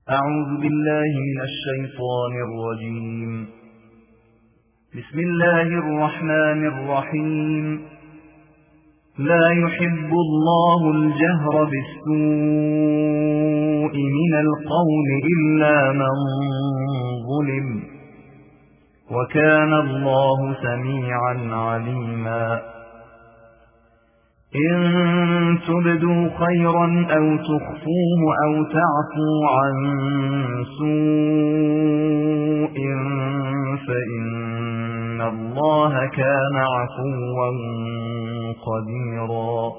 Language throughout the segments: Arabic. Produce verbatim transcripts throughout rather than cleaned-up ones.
أعوذ بالله من الشيطان الرجيم. بسم الله الرحمن الرحيم. لا يحب الله الجهر بالسوء من القول إلا من ظلم، وكان الله سميعا عليما. إن تبدوا خيرا أو تخفوه أو تعفوا عن سوء فإن الله كان عفوا قديرا.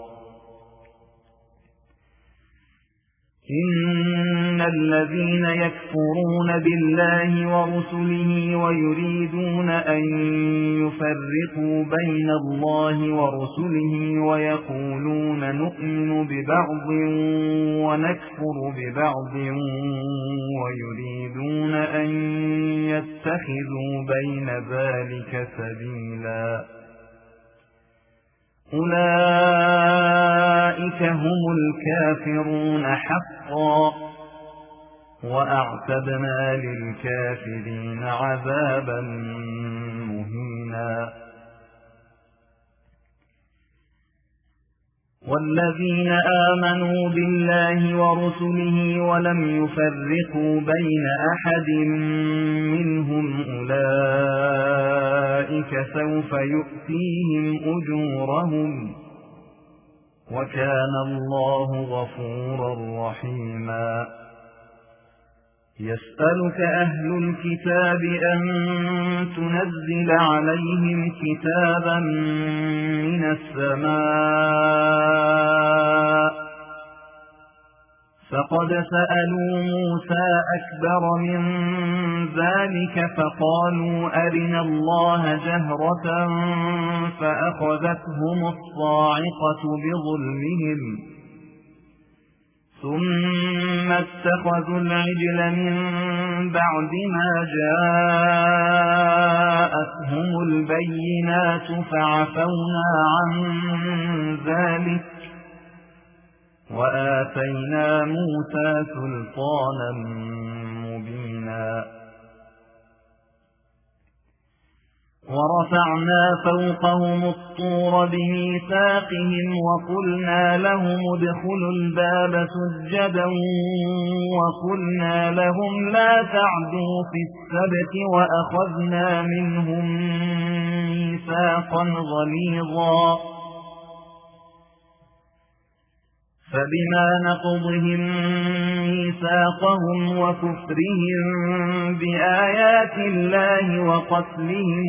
إن الذين يكفرون بالله ورسله ويريدون أن يفرقوا بين الله ورسله ويقولون نؤمن ببعض ونكفر ببعض ويريدون أن يتخذوا بين ذلك سبيلا، أولئك هم الكافرون حقا، وأعتدنا للكافرين عذابا مهينا. والذين آمنوا بالله ورسله ولم يفرقوا بين أحد منهم أولئك سوف يؤتيهم أجورهم، وكان الله غفورا رحيما. يسألك أهل الكتاب أن تنزل عليهم كتابا من السماء، فقد سألوا موسى أكبر من ذلك فقالوا أرنا الله جهرة فأخذتهم الصاعقة بظلمهم، ثم اتخذوا العجل من بعد ما جاءتهم البينات فعفونا عن ذلك وآتينا موسى سلطانا مبينا. ورفعنا فوقهم الطور بميثاقهم وقلنا لهم ادخلوا الباب سجدا وقلنا لهم لا تعدوا في السبت وأخذنا منهم ميثاقا غليظا. فبما نقضهم ميثاقهم وكفرهم بآيات الله وقتلهم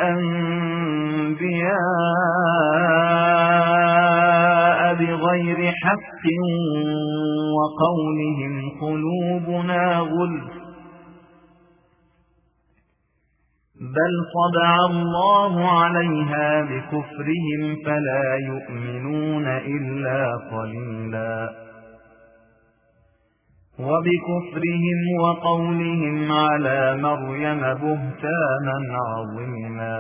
الأنبياء بغير حق وقولهم قلوبنا غلف، بل طبع الله عليها بكفرهم فلا يؤمنون إلا قليلا. وبكفرهم وقولهم على مريم بهتانا عظيما.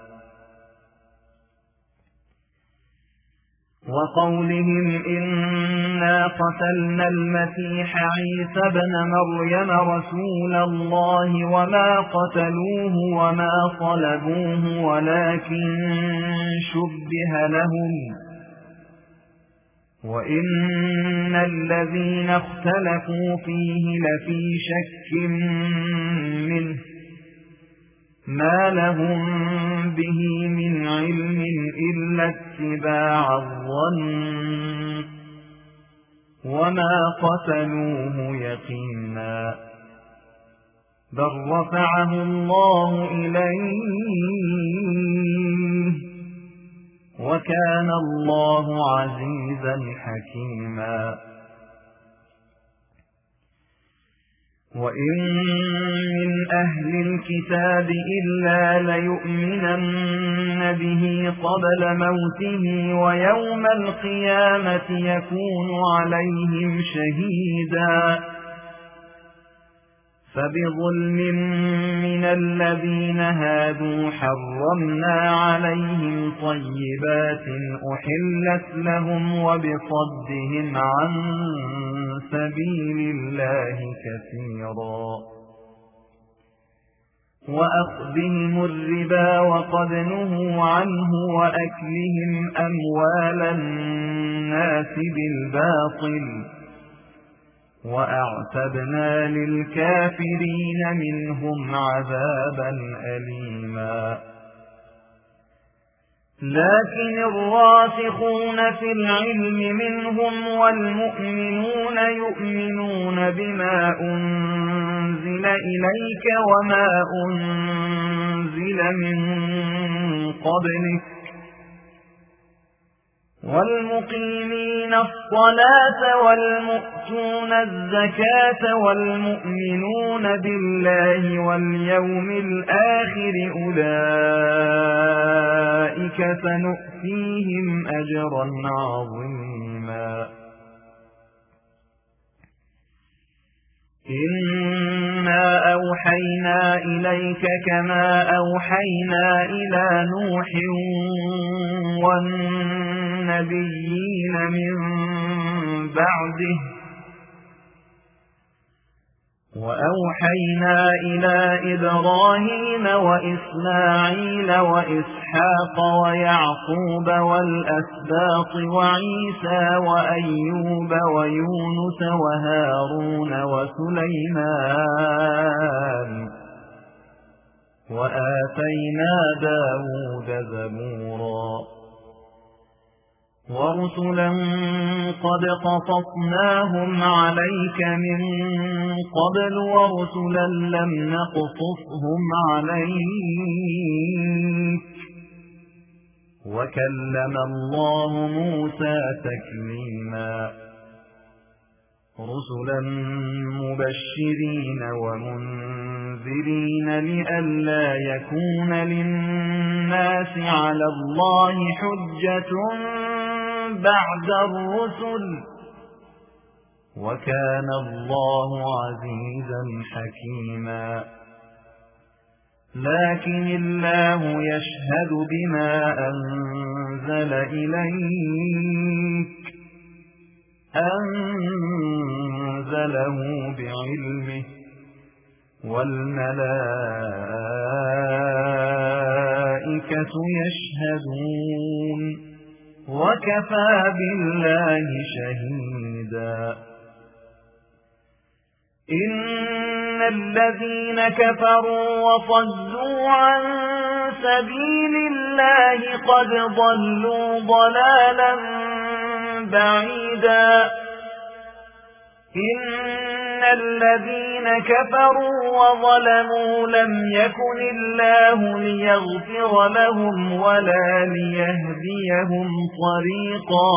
وقولهم إنا قتلنا المسيح عيسى ابن مريم رسول الله وما قتلوه وما صلبوه ولكن شبه لهم، وإن الذين اختلفوا فيه لفي شك منه ما لهم به من علم إلا اتباع الظن وما قتلوه يقينا، بل رفعه الله إليه وكان الله عزيزا حكيما. وإن من أهل الكتاب إلا ليؤمنن به قبل موته ويوم القيامة يكون عليهم شهيدا. فبظلم من الذين هادوا حرمنا عليهم طيبات أحلت لهم وبصدهم عن سبيل الله كثيرا وأخذهم الربا وقد نهوا عنه وأكلهم أموال الناس بالباطل وأعتدنا للكافرين منهم عذابا أليما لكن الراسخون في العلم منهم والمؤمنون يؤمنون بما أنزل إليك وما أنزل من قبلك والمقيمين الصلاة والمؤتون الزكاة والمؤمنون بالله واليوم الآخر أولئك سنؤتيهم أجرا عظيما إنا أوحينا إليك كما أوحينا إلى نوح والنبيين من بعده وأوحينا إلى إبراهيم وإسماعيل وإسحاق ويعقوب والأسباط وعيسى وأيوب ويونس وهارون وسليمان وآتينا داود زبورا ورسلا قد قصصناهم عليك من قبل ورسلا لم نقصصهم عليك وكلم الله موسى تكليما رسلا مبشرين ومنذرين لئلا يكون للناس على الله حجة بعد الرسل وكان الله عزيزا حكيما لكن الله يشهد بما أنزل إليك أنزله بعلمه والملائكة يشهدون وكفى بالله شهيدا إن الذين كفروا وصدوا عن سبيل الله قد ضلوا ضلالا بعيدا إن الذين كفروا وظلموا لم يكن الله ليغفر لهم ولا ليهديهم طريقا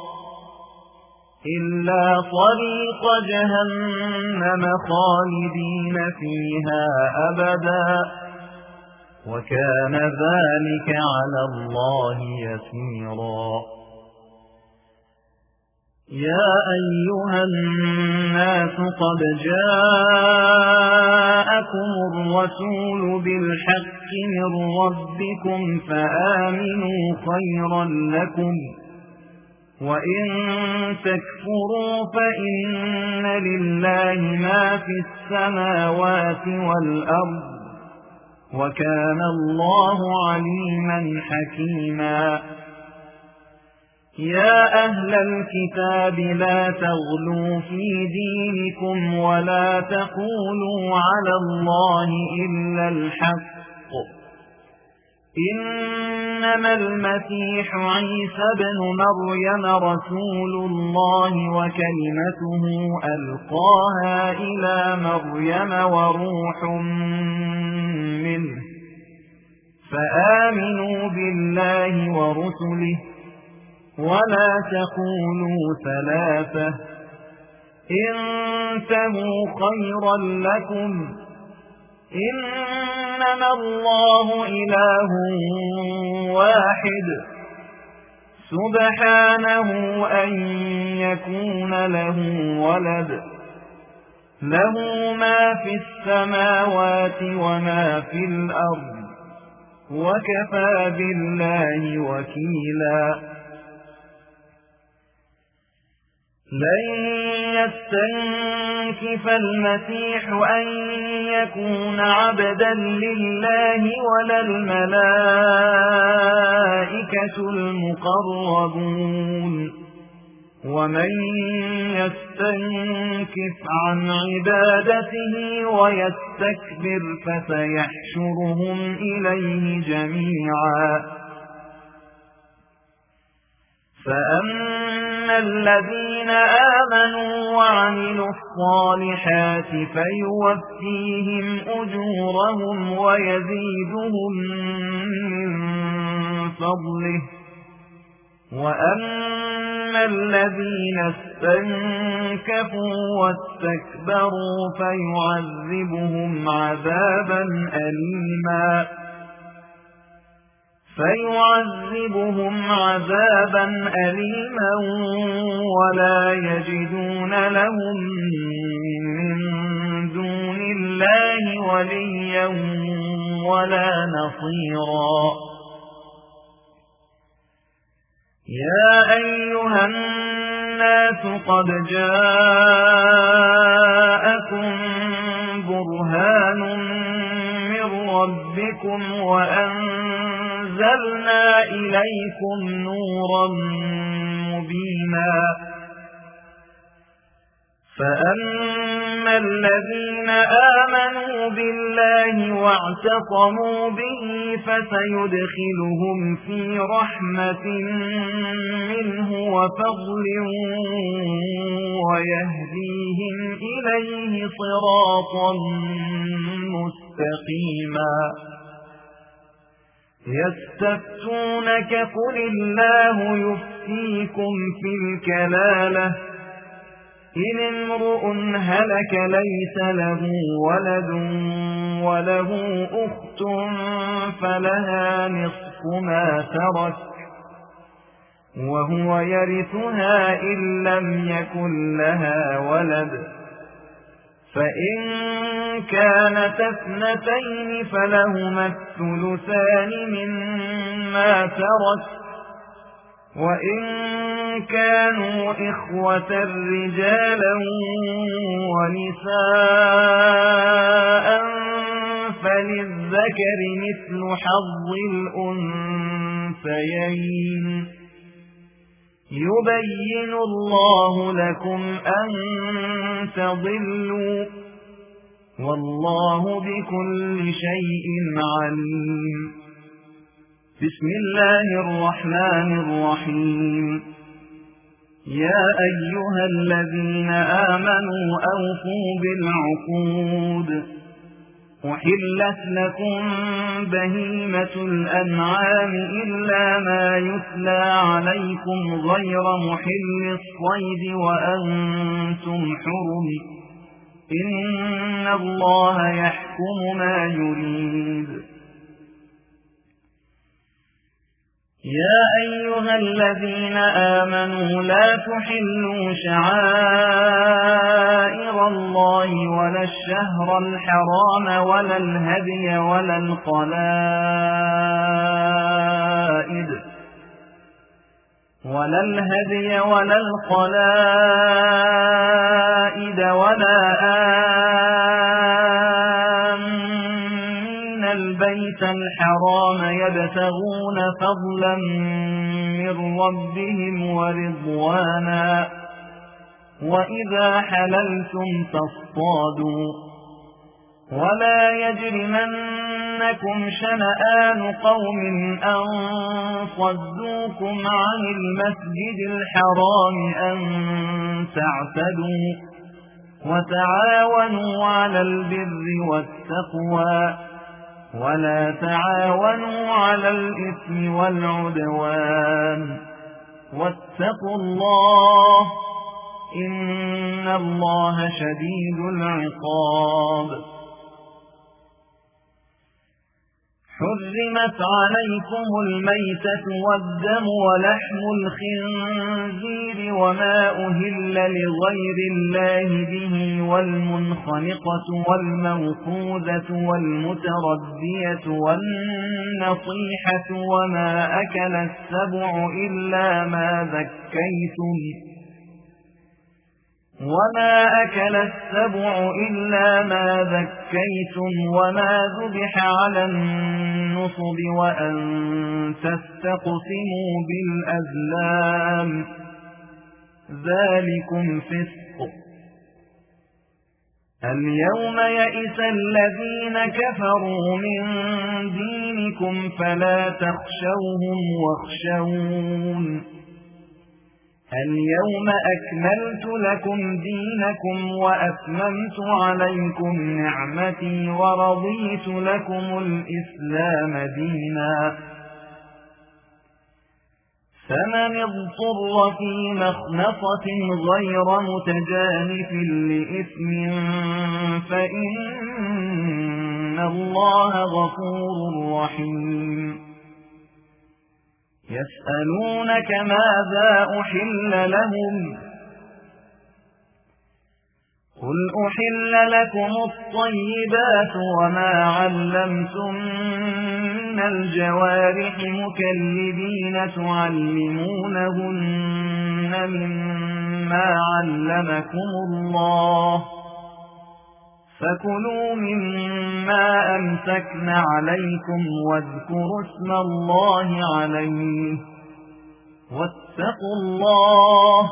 إلا طريق جهنم خالدين فيها أبدا وكان ذلك على الله يسيرا يا أيها الناس قد جاءكم الرسول بالحق من ربكم فآمنوا خيرا لكم وإن تكفروا فإن لله ما في السماوات والأرض وكان الله عليما حكيما يا أهل الكتاب لا تغلوا في دينكم ولا تقولوا على الله إلا الحق إنما المسيح عيسى بن مريم رسول الله وكلمته ألقاها إلى مريم وروح منه فآمنوا بالله ورسله ولا تقولوا ثلاثة انتهوا خيرا لكم إنما الله إله واحد سبحانه أن يكون له ولد له ما في السماوات وما في الأرض وكفى بالله وكيلا لن يستنكف المسيح أن يكون عبدا لله ولا الملائكة المقربون ومن يستنكف عن عبادته ويستكبر فسيحشرهم إليه جميعا فأما الذين آمنوا وعملوا الصالحات فيوفيهم أجورهم ويزيدهم من فضله وأما الذين استنكفوا واستكبروا فيعذبهم عذابا أليما فيعذبهم عذابا أليما ولا يجدون لهم من دون الله وليا ولا نصيرا يا أيها الناس قد جاءكم برهان من ربكم وأنزلنا إليكم نورا مبينا فأما الذين آمنوا بالله واعتصموا به فسيدخلهم في رحمة منه وفضل ويهديهم إليه صراطا مستقيما يستفتونك قل الله يفتيكم في الكلالة إن امرؤ هلك ليس له ولد وله أخت فلها نصف ما ترك وهو يرثها إن لم يكن لها ولد فإن كانت اثنتين فلهما الثلثان مما ترك وإن كانوا إخوة رجالا ونساء فللذكر مثل حظ الأنثيين يبين الله لكم أن تضلوا والله بكل شيء عليم بسم الله الرحمن الرحيم يا أيها الذين آمنوا أوفوا بالعقود أحلت لكم بهيمة الأنعام إلا ما يتلى عليكم غير محل الصيد وأنتم حرم إن الله يحكم ما يريد يا أيها الذين آمنوا لا تحلوا شعائر الله ولا الشهر الحرام ولا الهدي ولا القلائد ولا الهدي ولا القلائد ولا آمين البيت الحرام يبتغون فضلا من ربهم ورضوانا وإذا حللتم فاصطادوا ولا يجرمنكم شنآن قوم أن صدوكم عن المسجد الحرام أن تعتدوا وتعاونوا على البر والتقوى ولا تعاونوا على الإثم والعدوان واتقوا الله إن الله شديد العقاب حرمت عليكم الميتة والدم ولحم الخنزير وما أهل لغير الله به والمنخنقة والموقوذة والمتردية والنصيحة وما أكل السبع إلا ما ذكيتم وما أكل السبع إلا ما ذكيتم وما ذبح على النصب وأن تستقسموا بالأزلام ذلكم فسق. اليوم يئس الذين كفروا من دينكم فلا تخشوهم واخشون اليوم أكملت لكم دينكم وأتممت عليكم نعمتي ورضيت لكم الإسلام دينا فمن اضطر في مخنصة غير متجانف لإثم فإن الله غفور رحيم. يسألونك ماذا أحل لهم قل أحل لكم الطيبات وما علمتم من الجوارح مكلبين تعلمونهن مما علمكم الله فكلوا مما أمسكن عليكم واذكروا اسم الله عليه واتقوا الله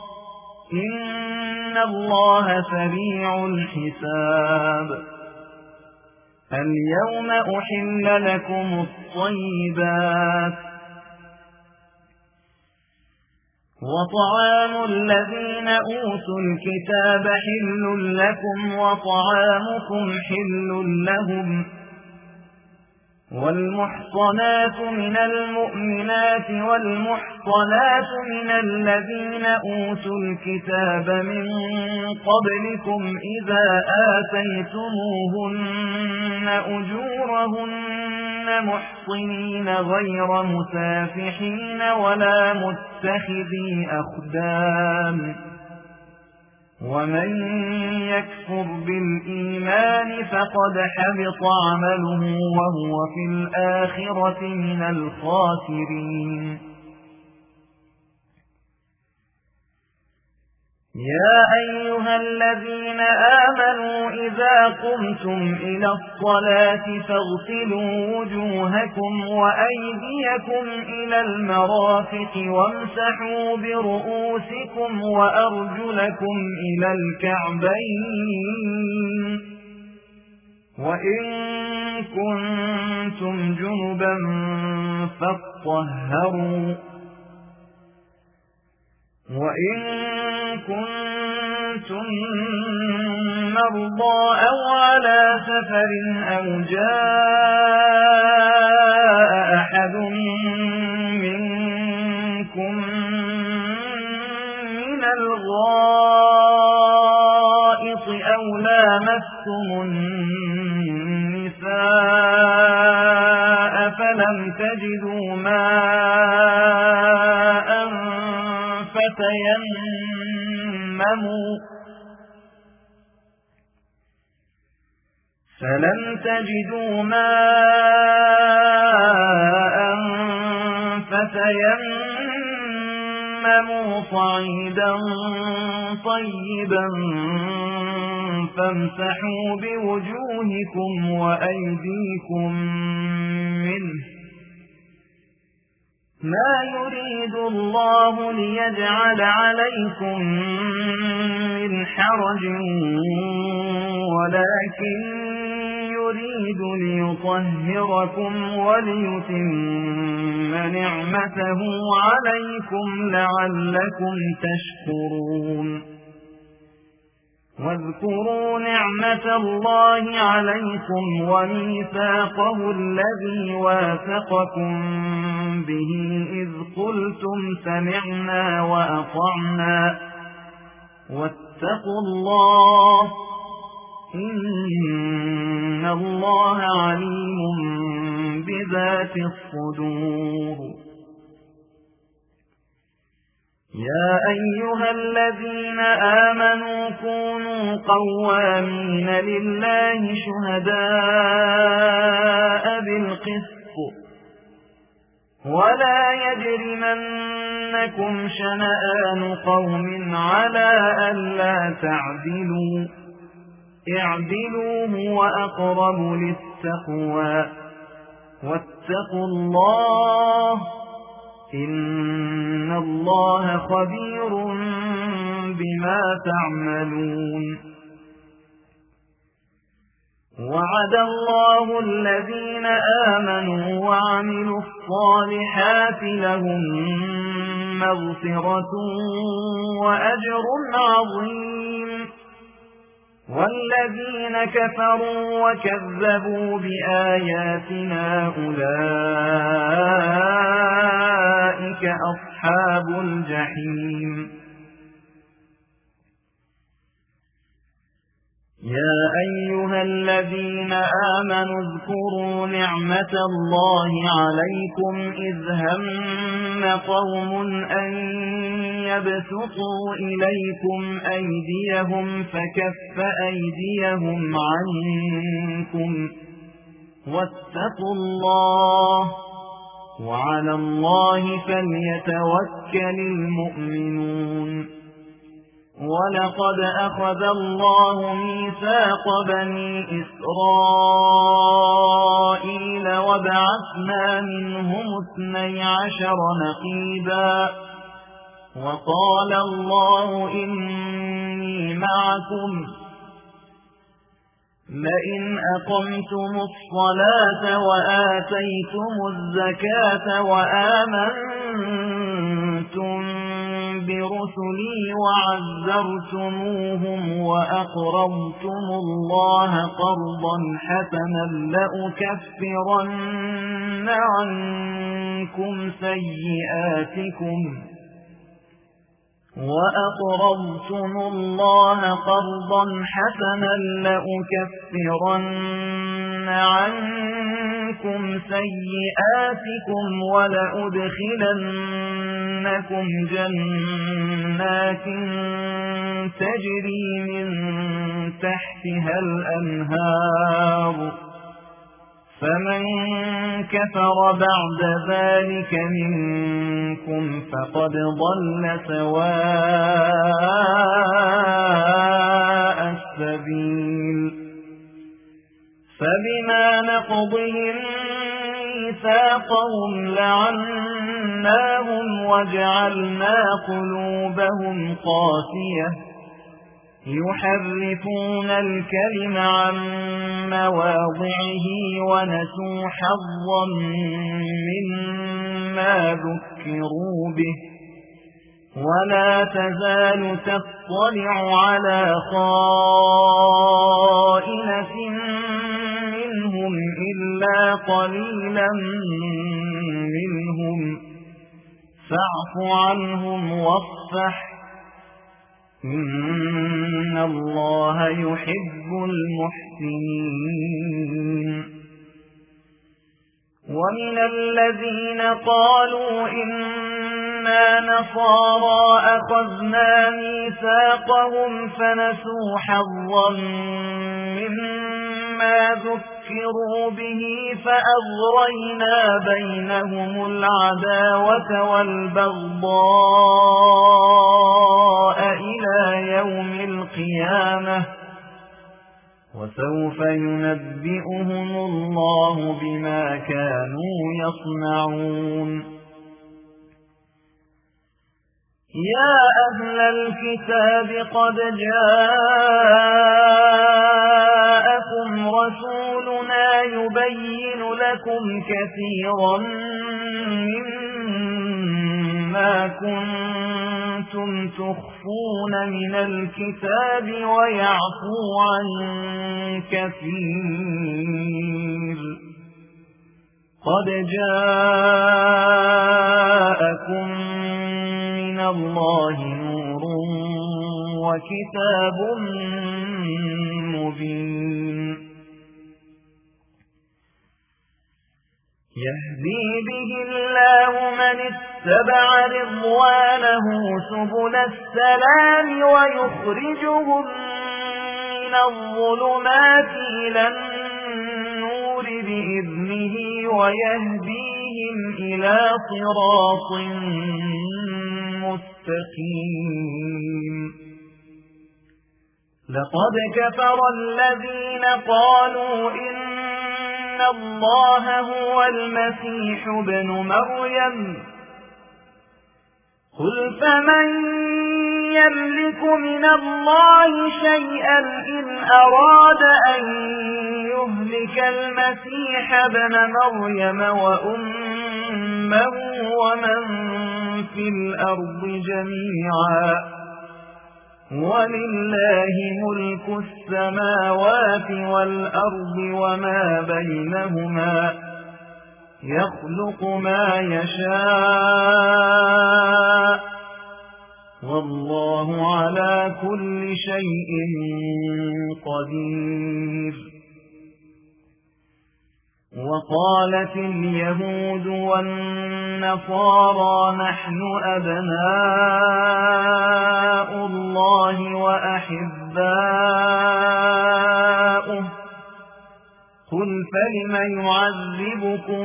إن الله سريع الحساب. اليوم أحل لكم الطيبات وطعام الذين أوتوا الكتاب حل لكم وطعامكم حل لهم والمحصنات من المؤمنات والمحصنات من الذين أوتوا الكتاب من قبلكم إذا آتيتموهن أجورهن محصنين غير مسافحين ولا متخذي أخدان ومن يكفر بالإيمان فقد حبط عمله وهو في الآخرة من الخاسرين. يا أيها الذين آمنوا إذا قمتم إلى الصلاة فاغسلوا وجوهكم وأيديكم إلى المرافق وامسحوا برؤوسكم وأرجلكم إلى الكعبين وإن كنتم جنبا فاطهروا وإن كنتم مرضى أو على سفر أو جاء أحد منكم من الغائط أو لامستم النساء فلم تجدوا ماء فتيمموا فلم تجدوا ماء فتيمموا صعيدا طيبا فامسحوا بوجوهكم وأيديكم منه ما يريد الله ليجعل عليكم من حرج ولكن يريد ليطهركم وليتم نعمته عليكم لعلكم تشكرون. واذكروا نعمة الله عليكم وميثاقه الذي واثقكم به إذ قلتم سمعنا وأطعنا واتقوا الله إن الله عليم في الصدور. يا أيها الذين آمنوا كونوا قوامين لله شهداء بالقسط ولا يجرمنكم شنآن قوم على ألا تعدلوا اعدلوا هو أقرب للتقوى واتقوا الله إن الله خبير بما تعملون. وعد الله الذين آمنوا وعملوا الصالحات لهم مغفرة وأجر عظيم، والذين كفروا وكذبوا بآياتنا أولئك أصحاب الجحيم. يا أيها الذين آمنوا اذكروا نعمة الله عليكم إذ هم قوم أن يبسطوا إليكم أيديهم فكف أيديهم عنكم واتقوا الله وعلى الله فليتوكل المؤمنون. ولقد أخذ الله ميثاق بني إسرائيل وبعثنا منهم اثني عشر نقيبا وقال الله إني معكم لئن أقمتم الصلاة وآتيتم الزكاة وآمنتم برسلي وعزرتموهم وأقرضتم الله قرضا حسنا لأكفرن عنكم سيئاتكم وأقرضتم الله قرضا حسنا لأكفرن عنكم سيئاتكم ولأدخلنكم جنات تجري من تحتها الأنهار فمن كفر بعد ذلك منكم فقد ضل سواء السبيل. فبما نقضهم ميثاقهم لعناهم وجعلنا قلوبهم قاسية يحرفون الكلم عن مواضعه ونسوا حظا مما ذكروا به ولا تزال تطلع على خائنة منهم إلا قليلا منهم فاعف عنهم واصفح إن الله يحب المحسنين. ومن الذين قالوا إنا نصارى أخذنا ميثاقهم فنسوا حظا مما ذكروا به فأغرينا بينهم العداوة والبغضاء إلى يوم القيامة وسوف ينبئهم الله بما كانوا يصنعون. يا أهل الكتاب قد جاءكم رسولنا يبين لكم كثيرا مما كنتم تخفون من الكتاب ويعفو عن كثير. قد جاءكم من الله نور وكتاب مبين. يهدي به الله من اتبع رضوانه سبل السلام ويخرجهم من الظلمات إلى النور بإذنه ويهديهم إلى صراط مستقيم لقد كفر الذين قالوا إن الله هو المسيح ابن مريم قل فمن يملك من الله شيئا إن أراد أن يهلك المسيح ابن مريم وأمه ومن في الأرض جميعا ولله ملك السماوات والأرض وما بينهما يخلق ما يشاء والله على كل شيء قدير وقالت اليهود والنصارى نحن أبناء الله وأحباؤه قل فلم يعذبكم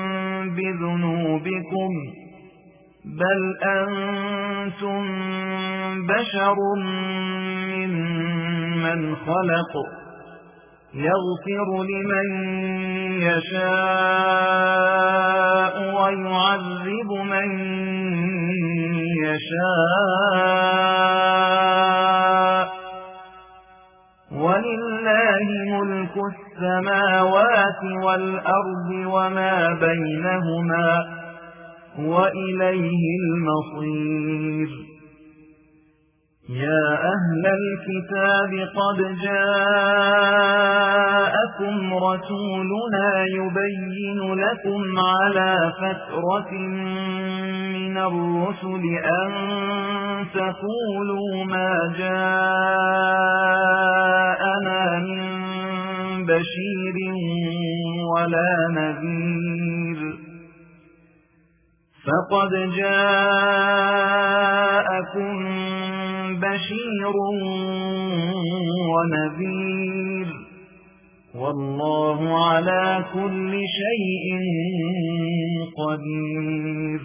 بذنوبكم بل أنتم بشر ممن خلق يغفر لمن يشاء ويعذب من يشاء ولله ملك السماوات والأرض وما بينهما وإليه المصير يا أهل الكتاب قد جاءكم رسولنا يبين لكم على فترة من الرسل أن تقولوا ما جاءنا من بشير ولا نذير فقد جاءكم بشير ونذير والله على كل شيء قدير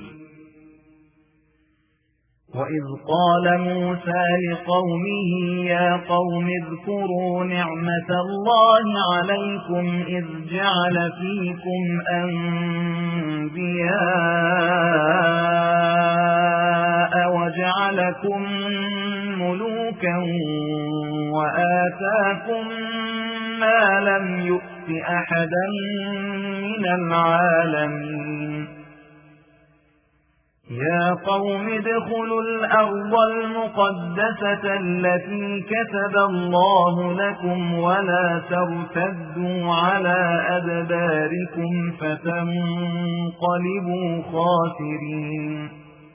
وإذ قال موسى لقومه يا قوم اذكروا نعمة الله عليكم إذ جعل فيكم أنبياء وجعلكم ملوكا وآتاكم ما لم يؤت أحدا من العالمين يا قوم ادخلوا الأرض المقدسة التي كتب الله لكم ولا ترتدوا على أدباركم فتنقلبوا خاسرين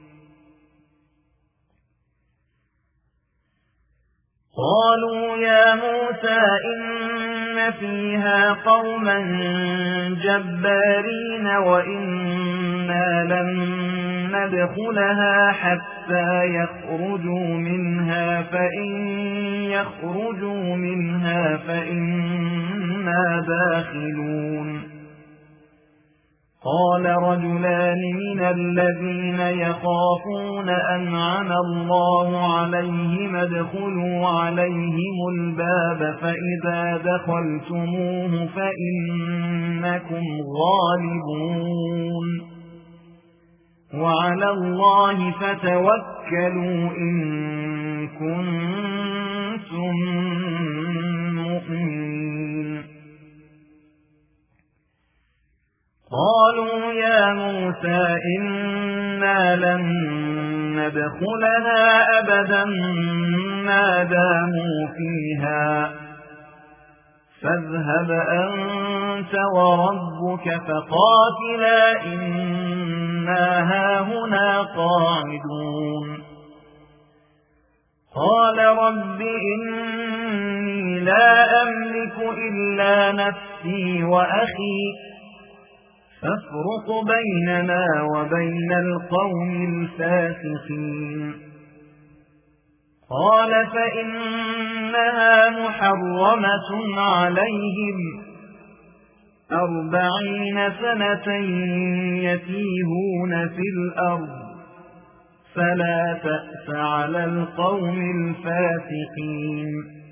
قالوا يا موسى إن فيها قوما جبارين وإنا لن ندخلها حتى يخرجوا منها فإن يخرجوا منها فإنا داخلون قال رجلان من الذين يخافون أنعم الله عليهم ادخلوا عليهم الباب فإذا دخلتموه فإنكم غالبون وعلى الله فتوكلوا إن كنتم مؤمنين قالوا يا موسى إنا لن ندخلها أبدا ما داموا فيها فاذهب أنت وربك فقاتلا إنا هاهنا قاعدون قال رب إني لا أملك إلا نفسي وأخي فافرق بيننا وبين القوم الفاسقين قال فإنها محرمة عليهم أربعين سنة يتيهون في الأرض فلا تأس على القوم الفاسقين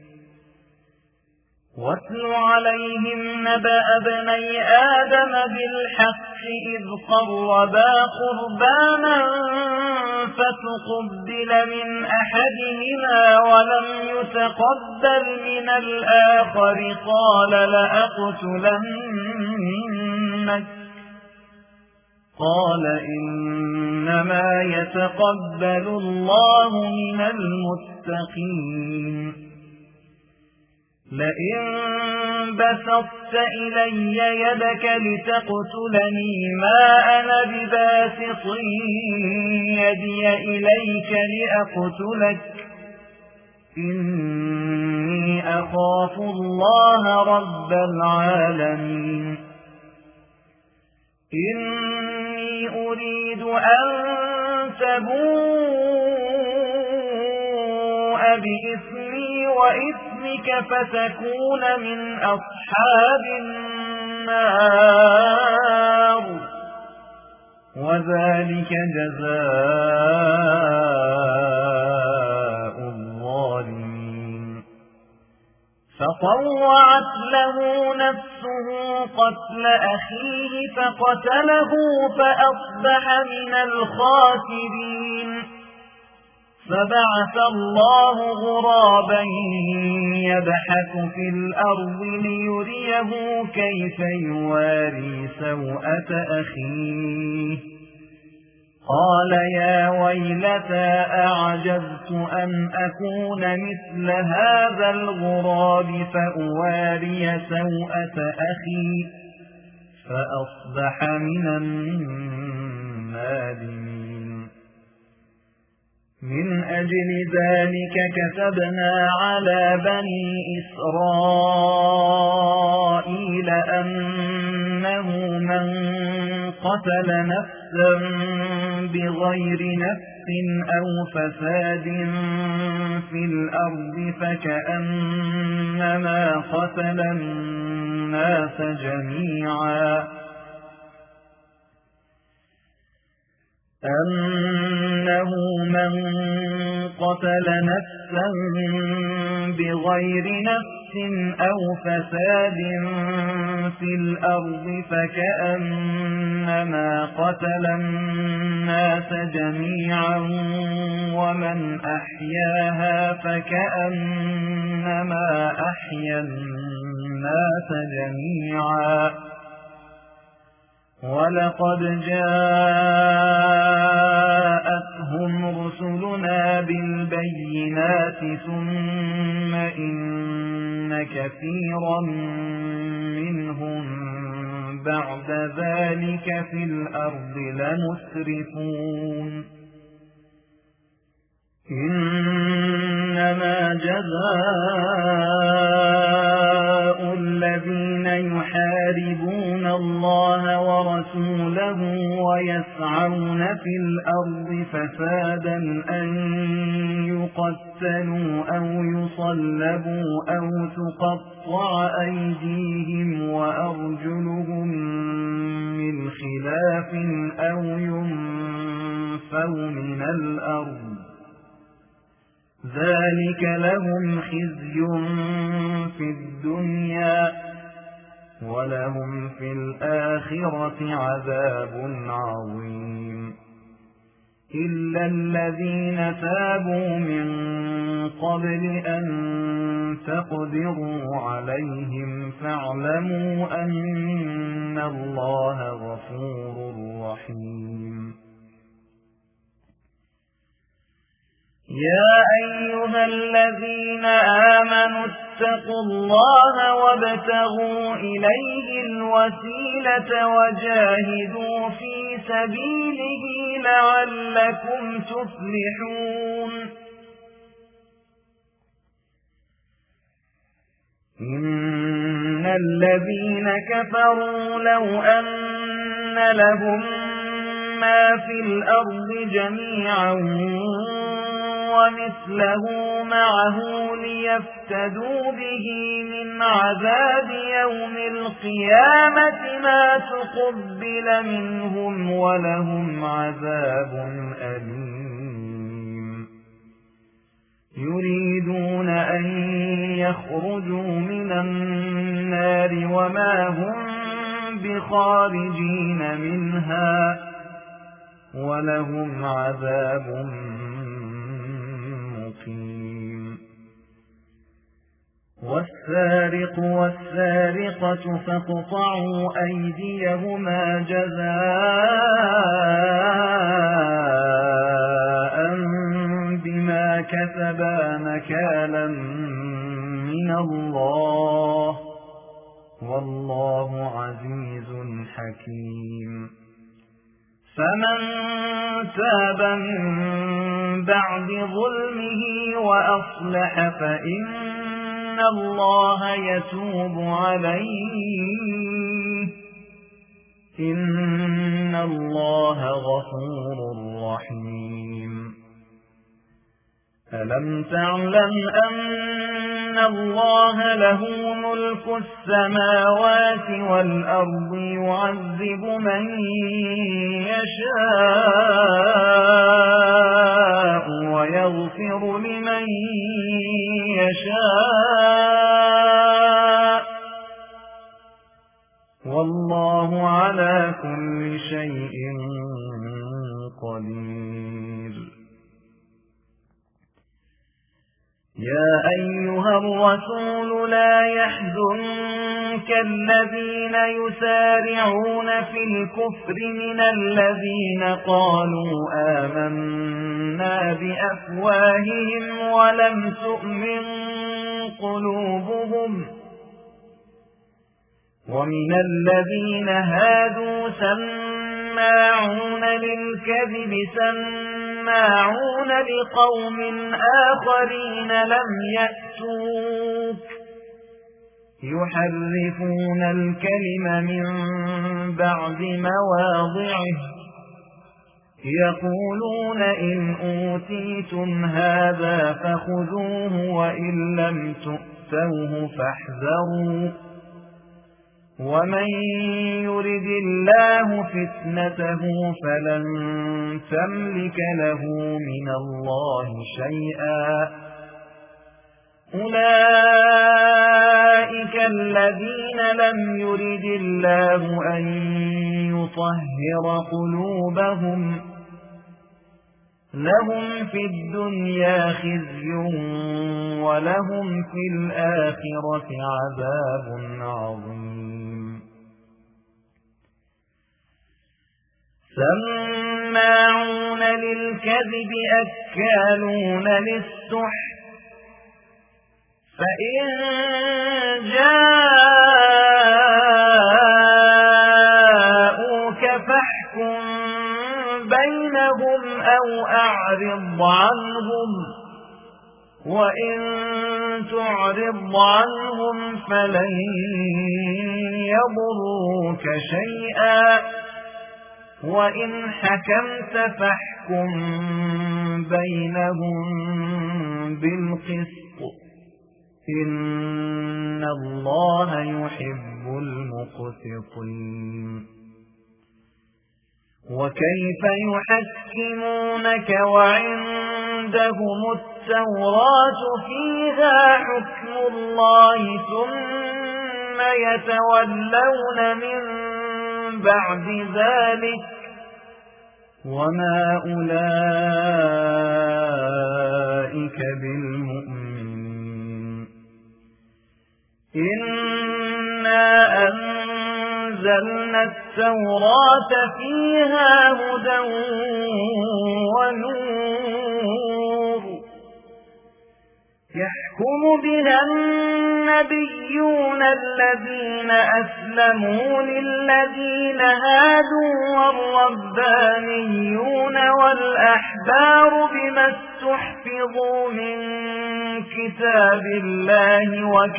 واتل عليهم نبأ ابني آدم بالحق إذ قربا قربانا فتقبل من أحدهما ولم يتقبل من الآخر قال لأقتلنك قال إنما يتقبل الله من المتقين لئن بسطت إلي يدك لتقتلني ما أنا بباسط يدي إليك لأقتلك إني أخاف الله رب العالمين إني أريد أن تبوء بإثمي وإثمك فتكون من أصحاب النار وذلك جزاء الظالمين فطوعت له نفسه قتل أخيه فقتله فأصبح من الخاسرين فبعث الله غرابا يبحث في الأرض ليريه كيف يواري سوءة أخيه قال يا ويلتى أعجزت أن أكون مثل هذا الغراب فأواري سوءة أخي فأصبح من النادمين من أجل ذلك كتبنا على بني إسرائيل أنه من قتل نفسا بغير نفس أو فساد في الأرض فكأنما قتل الناس جميعا أنه من قتل نفسا بغير نفس أو فساد في الأرض فكأنما قتل الناس جميعا ومن أحياها فكأنما أحيا الناس جميعا ولقد جاءتهم رسلنا بالبينات ثم إن كثيرا منهم بعد ذلك في الأرض لمسرفون إنما جزاء الذين يحاربون الله ورسوله ويسعون في الأرض فسادا أن يقتلوا أو يصلبوا أو تقطع أيديهم وأرجلهم من خلاف أو ينفوا من الأرض ذلك لهم خزي في الدنيا ولهم في الآخرة عذاب عظيم إلا الذين تابوا من قبل أن تقدروا عليهم فاعلموا أن الله غفور رحيم يا أيها الذين آمنوا اتقوا الله وابتغوا إليه الوسيلة وجاهدوا في سبيله لعلكم تفلحون إن الذين كفروا لو أن لهم ما في الأرض جميعا ومثله معه ليفتدوا به من عذاب يوم القيامة ما تقبل منهم ولهم عذاب أليم يريدون أن يخرجوا من النار وما هم بخارجين منها ولهم عذاب مقيم والسارق والسارقة فاقطعوا أيديهما جزاء بما كسبا نكالا من الله والله عزيز حكيم فمن تاب من بعد ظلمه وأصلح فإن الله يتوب عليه إن الله غفور رحيم ألم تعلم أن الله له ملك السماوات والأرض يعذب من يشاء ويغفر لمن يشاء والله على كل شيء قدير يا أيها الرسول لا يحزنك الذين يسارعون في الكفر من الذين قالوا آمنا بأفواههم ولم تؤمن قلوبهم ومن الذين هادوا سماعون للكذب سماعون لقوم آخرين لم يأتوك يحرفون الكلم من بعد مواضعه يقولون إن أوتيتم هذا فخذوه وإن لم تؤتوه فاحذروا ومن يرد الله فتنته فلن تملك له من الله شيئا أولئك الذين لم يرد الله أن يطهر قلوبهم لهم في الدنيا خزي ولهم في الآخرة عذاب عظيم سماعون للكذب أكالون للسحت فإن جاءوك فاحكم بينهم أو أعرض عنهم وإن تعرض عنهم فلن يضروك شيئا وإن حكمت فاحكم بينهم بالقسط إن الله يحب المقسطين وكيف يحكمونك وعندهم التوراة فيها حكم الله ثم يتولون من بعد ذلك وما أولئك بالمؤمنين إنا أنزلنا التوراة فيها هدى ونور يحكم بها النبيون الذين أسلموا للذين هادوا والربانيون والأحبار بما استحفظوا من كتاب الله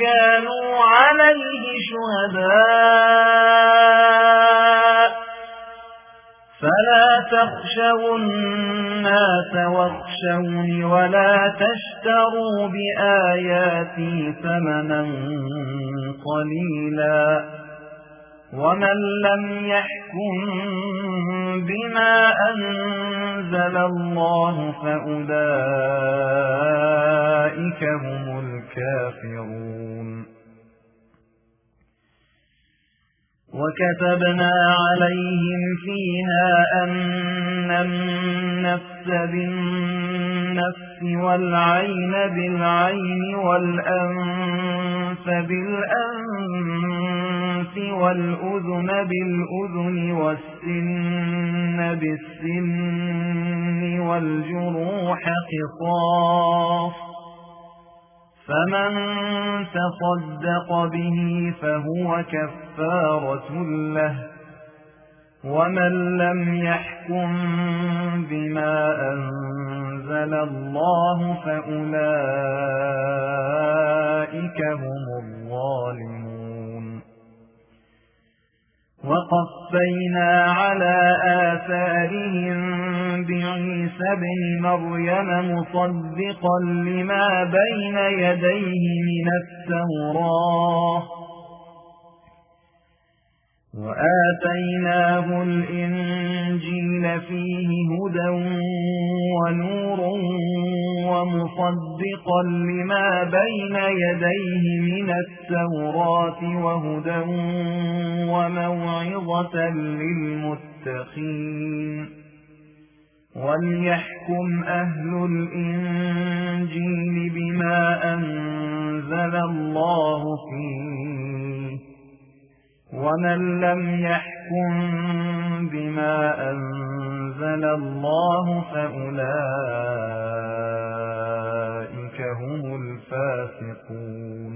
وكانوا عليه شهداء فلا تخشوا الناس واخشوني ولا تشتروا بآياتي ثمنا قليلا ومن لم يحكم بما أنزل الله فأولئك هم الكافرون وكتبنا عليهم فيها أن النفس بالنفس والعين بالعين والأنف بالأنف والأذن بالأذن والسن بالسن والجروح قصاص فمن تصدق به فهو كفارة له ومن لم يحكم بما أنزل الله فأولئك هم الظالمون وقفينا على آثارهم بعيسى ابن مريم مصدقا لما بين يديه من التوراة وآتيناه الإنجيل فيه هدى ونور ومصدقا لما بين يديه من التوراة وهدى وموعظة للمتقين وليحكم أهل الإنجيل بما أنزل الله فيه ومن لم يحكم بما أنزل الله فأولئك هم الفاسقون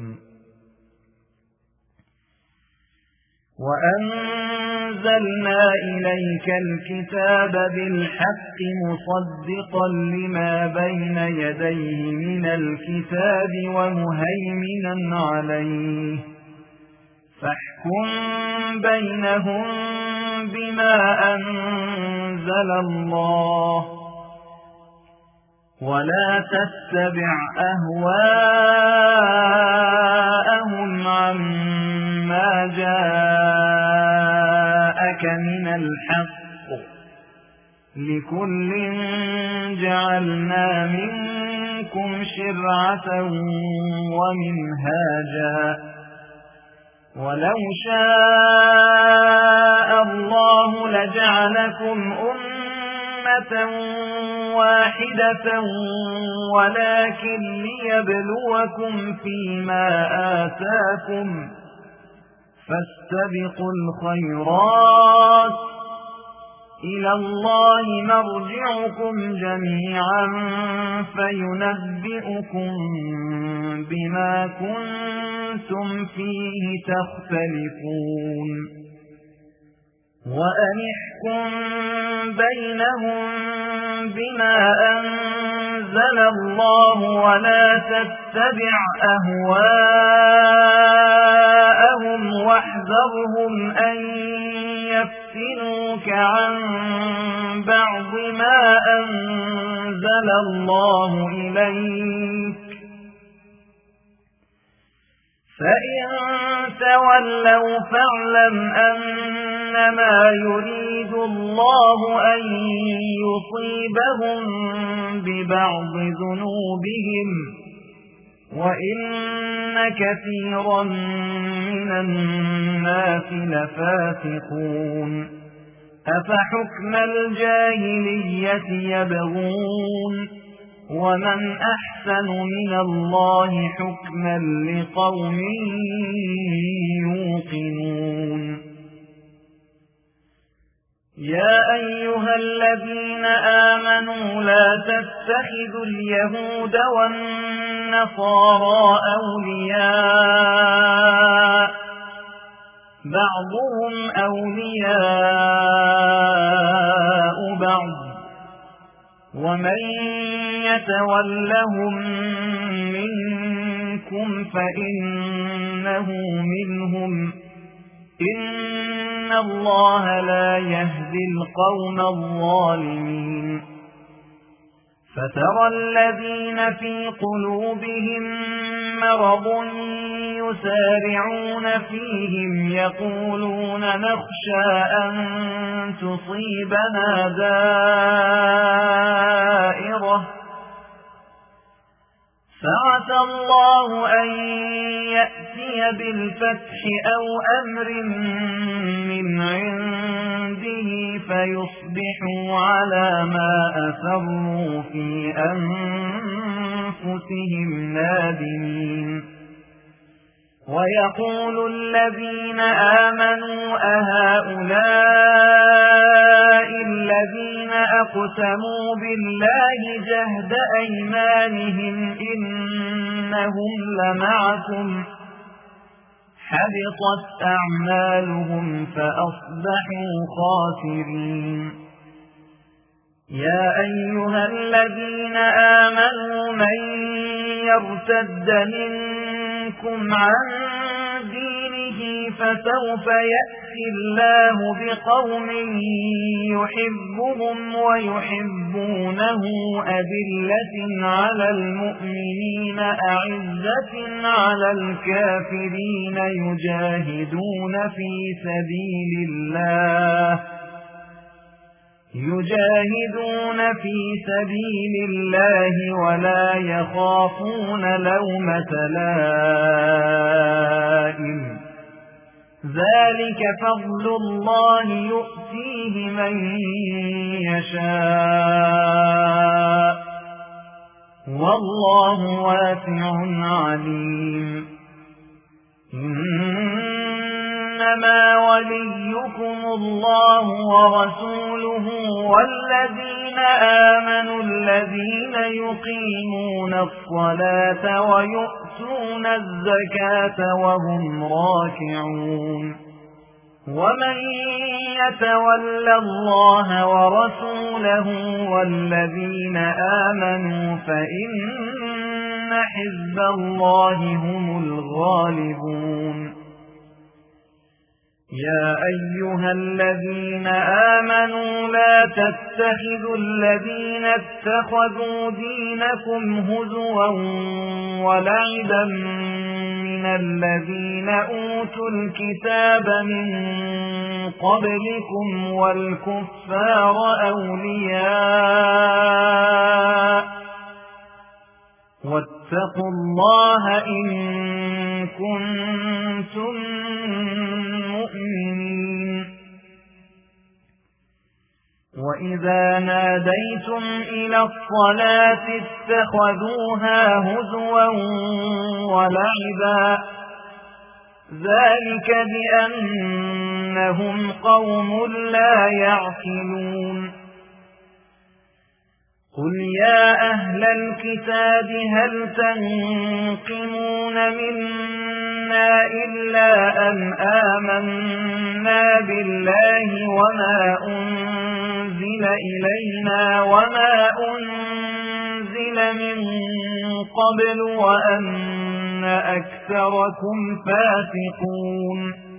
وأنزلنا إليك الكتاب بالحق مصدقا لما بين يديه من الكتاب ومهيمنا عليه فاحكم بينهم بما أنزل الله ولا تتبع أهواءهم عما جاءك من الحق لكل جعلنا منكم شرعة ومنهاجا ولو شاء الله لجعلكم أمة واحدة ولكن ليبلوكم فيما آتاكم فاستبقوا الخيرات إلى الله مرجعكم جميعا فينبئكم بما كنتم فيه تختلفون وأنحكم بينهم بما أنزل الله ولا تتبع أهواءهم واحذرهم أن يفتنوك عن بعض ما أنزل الله إليك فإن تولوا فاعلم أنما يريد الله أن يصيبهم ببعض ذنوبهم وإن كثيرا من الناس لفاسقون أفحكم الجاهلية يبغون ومن أحسن من الله حكما لقوم يوقنون يا أيها الذين آمنوا لا تتخذوا اليهود والنصارى أولياء بعضهم أولياء بعض ومن يتولهم منكم فإنه منهم إن إن الله لا يهدي القوم الظالمين فترى الذين في قلوبهم مرض يسارعون فيهم يقولون نخشى أن تصيبنا دائرة فعسى الله أن يأتي بالفتح أو أمر من عنده فيصبحوا على ما أسروا في أنفسهم نادمين ويقول الذين آمنوا أهؤلاء الذين أقسموا بالله جهد أيمانهم إنهم لمعكم حبطت أعمالهم فأصبحوا خاسرين يا أيها الذين آمنوا من يرتد منكم عن دينه فسوف يأتي الله بقوم يحبهم ويحبونه أذلة على المؤمنين أعزة على الكافرين يجاهدون في سبيل الله يجاهدون في سبيل الله ولا يخافون لومة لائم ذلك فضل الله يؤتيه من يشاء والله واسع عليم إنما وليكم الله ورسوله والذين آمنوا الذين يقيمون الصلاة ويؤتون الزكاة وهم راكعون ومن يتول الله ورسوله والذين آمنوا فإن حزب الله هم الغالبون يا أيها الذين آمنوا لا تتخذوا الذين اتخذوا دينكم هزوا ولعبا من الذين أوتوا الكتاب من قبلكم والكفار أولياء واتقوا الله إن كنتم مؤمنين وإذا ناديتم إلى الصلاة اتخذوها هزوا ولعبا ذلك بأنهم قوم لا يعقلون قل يا أهل الكتاب هل تنقمون منا إلا أن آمنا بالله وما أنزل إلينا وما أنزل من قبل وأن أكثركم فاسقون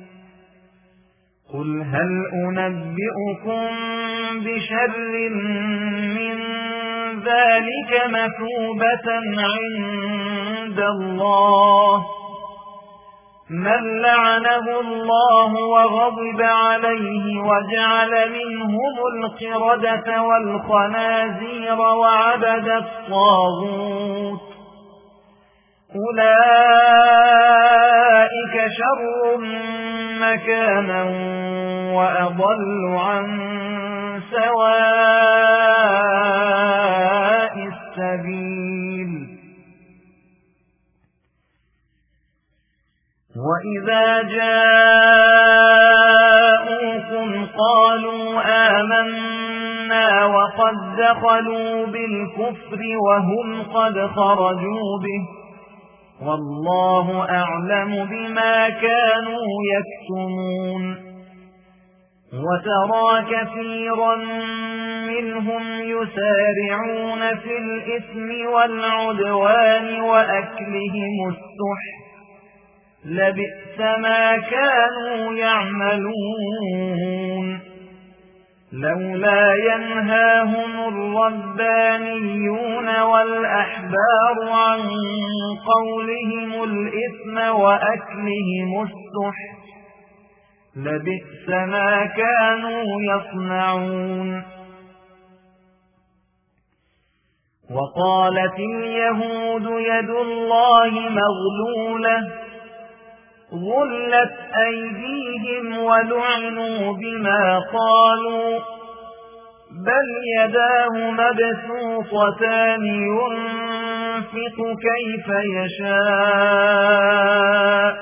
قل هل أنبئكم بشر من ذلك مثوبة عند الله من لعنه الله وغضب عليه وجعل منهم القردة والخنازير وعبد الطاغوت أولئك شر مكانا وأضل عن سواء السبيل وإذا جاءوكم قالوا آمنا وقد دخلوا بالكفر وهم قد خرجوا به والله أعلم بما كانوا يكتمون وترى كثيرا منهم يسارعون في الإثم والعدوان وأكلهم السحت لبئس ما كانوا يعملون لولا ينهاهم الربانيون والأحبار عن قولهم الإثم وأكلهم السحت لبئس ما كانوا يصنعون وقالت اليهود يد الله مغلولة غلت أيديهم ولعنوا بما قالوا بل يداه مبسوطتان ينفق كيف يشاء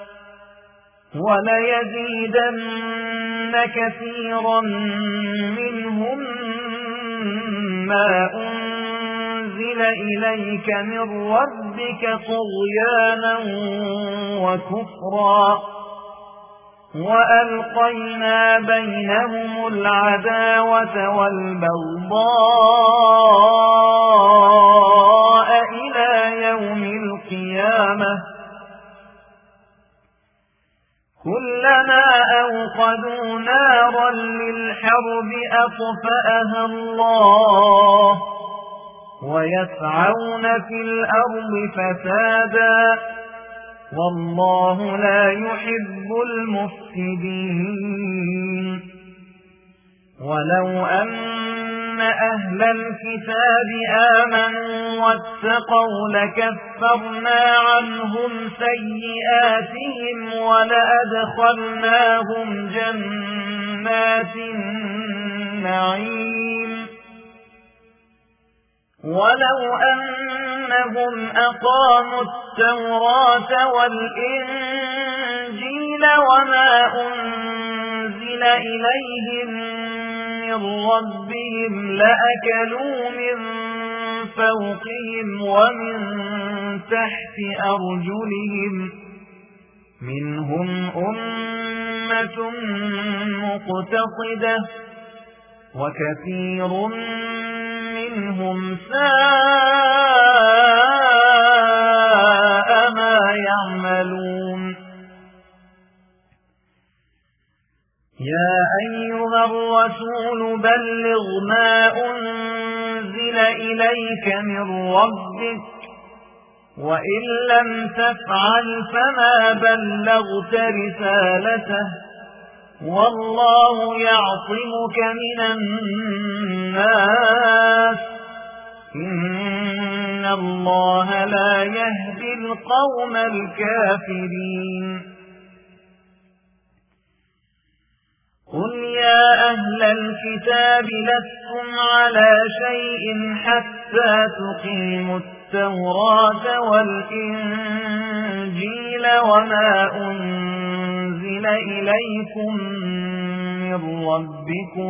وليزيدن كثيرا منهم ما أنزل إليك من ربك طغيانا وكفرا وألقينا بينهم العداوة والبغضاء إلى يوم القيامة كلما أوقدوا نارا للحرب أطفأها الله ويسعون في الأرض فسادا والله لا يحب المفسدين ولو أن أهل الكتاب آمنوا واتقوا لكفرنا عنهم سيئاتهم ولأدخلناهم جنات النعيم ولو أنهم أقاموا التوراة والإنجيل وما أنزل إليهم من ربهم لأكلوا من فوقهم ومن تحت أرجلهم منهم أمة مقتصدة وكثير منهم ساء ما يعملون يا أيها الرسول بلغ ما أنزل إليك من ربك وإن لم تفعل فما بلغت رسالته والله يعصمك من الناس إن الله لا يهدي القوم الكافرين قل يا أهل الكتاب لستم على شيء حتى تقيموا التوراة والإنجيل وما أنزل إليكم من ربكم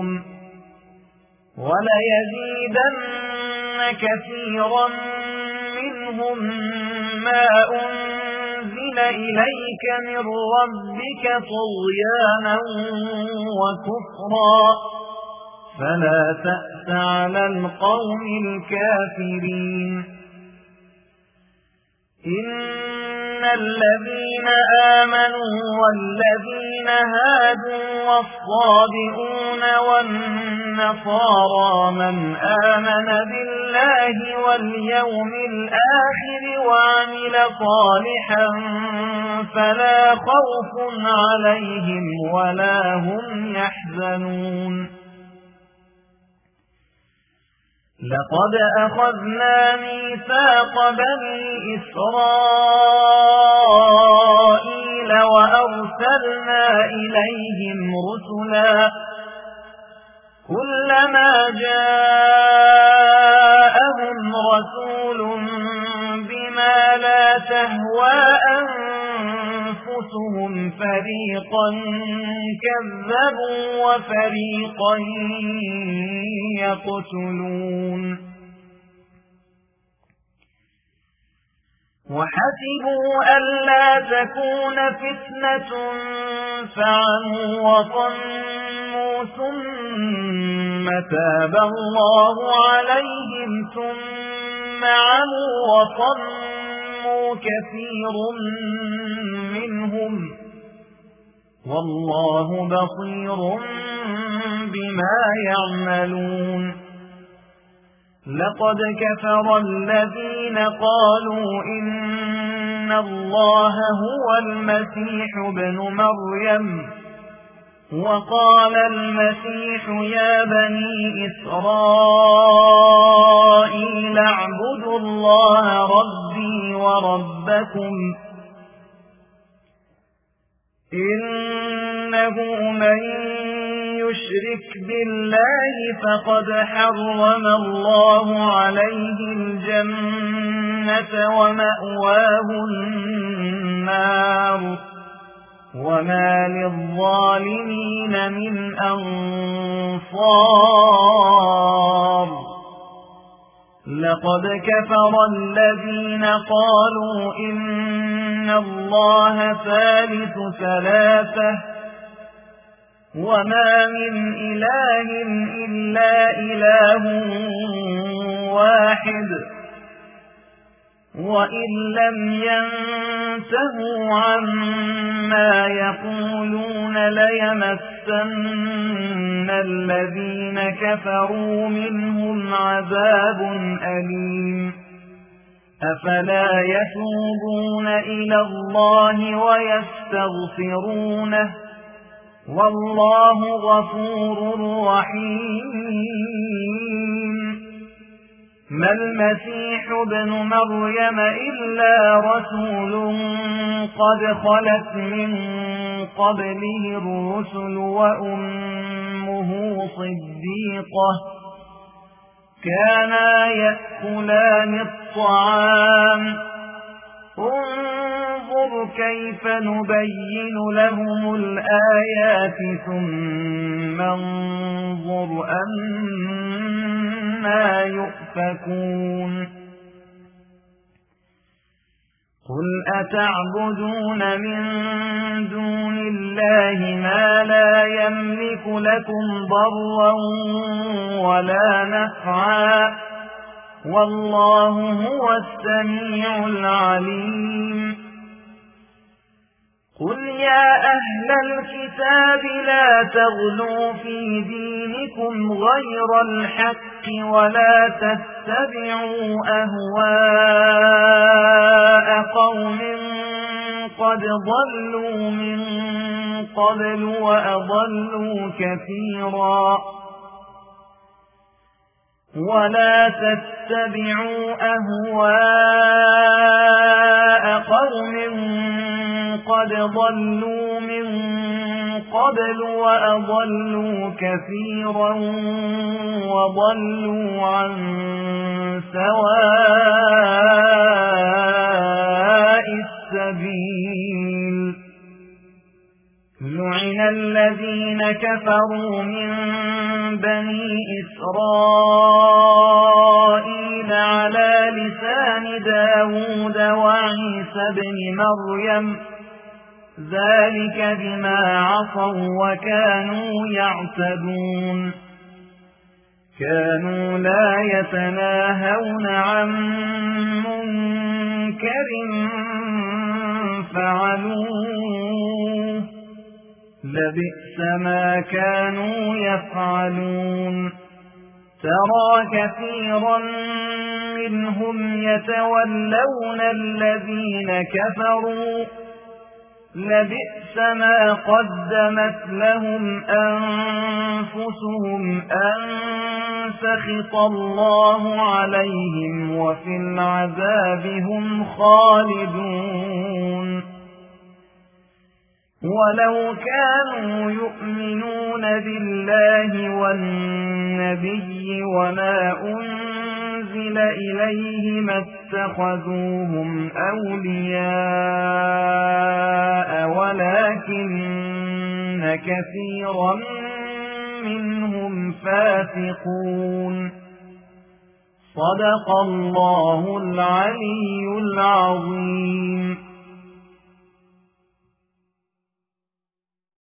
وليزيدن كثيرا منهم ما أنزل إليك من ربك طغيانا وكفرا فلا تأس على القوم الكافرين إن الذين آمنوا والذين هادوا والصابئون والنصارى من آمن بالله واليوم الآخر وعمل صالحا فلا خوف عليهم ولا هم يحزنون لقد أخذنا ميثاق بني إسرائيل وأرسلنا إليهم رسلا كلما جاءهم رسول بما لا تهوى أنفسهم فريقا كذبوا وفريقا يقتلون وحسبوا ألا تكون فتنة فعموا وصموا ثم تاب الله عليهم ثم عموا وصموا كثير منهم والله بصير بما يعملون لقد كفر الذين قالوا إن الله هو المسيح ابن مريم وقال المسيح يا بني إسرائيل اعبدوا الله ربي وربكم إنه من يشرك بالله فقد حرم الله عليه الجنة ومأواه النار وما للظالمين من أنصار لقد كفر الذين قالوا إن الله ثالث ثلاثة وما من إله إلا إله واحد وإن لم ينتهوا عما يقولون ليمسن الذين كفروا منهم عذاب أليم أفلا يتوبون إلى الله ويستغفرونه والله غفور رحيم ما المسيح ابن مريم إلا رسول قد خلت من قبله الرسل وأمه صديقة كانا يأكلان الطعام انظر كيف نبين لهم الآيات ثم انظر أنا يؤفكون قل أتعبدون من دون الله ما لا يملك لكم ضرا ولا نفعا والله هو السميع العليم قل يا أهل الكتاب لا تغلوا في دينكم غير الحق ولا تتبعوا أهواء قوم قد ضلوا من قبل وأضلوا كثيرا ولا تتبعوا أهواء قوم قد ضلوا من قبل وأضلوا كثيرا وضلوا عن سواء السبيل لعن الذين كفروا من بني إسرائيل على لسان داود وعيسى بن مريم ذلك بما عصوا وكانوا يعتدون كانوا لا يتناهون عن منكر فعلوه لبئس ما كانوا يفعلون ترى كثيرا منهم يتولون الذين كفروا لبئس ما قدمت لهم أنفسهم أن سخط الله عليهم وفي العذاب هم خالدون ولو كانوا يؤمنون بالله والنبي وما أنزل إليه ما اتخذوهم أولياء ولكن كثيرا منهم فاسقون صدق الله العلي العظيم.